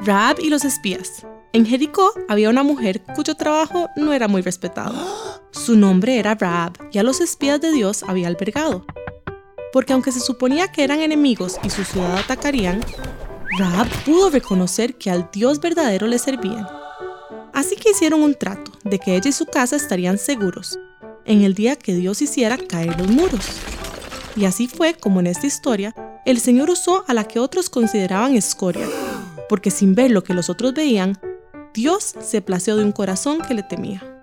Rahab y los espías. En Jericó había una mujer cuyo trabajo no era muy respetado. Su nombre era Rahab y a los espías de Dios había albergado. Porque aunque se suponía que eran enemigos y su ciudad atacarían, Rahab pudo reconocer que al Dios verdadero le servían. Así que hicieron un trato de que ella y su casa estarían seguros en el día que Dios hiciera caer los muros. Y así fue como en esta historia, el Señor usó a la que otros consideraban escoria, porque sin ver lo que los otros veían, Dios se plació de un corazón que le temía.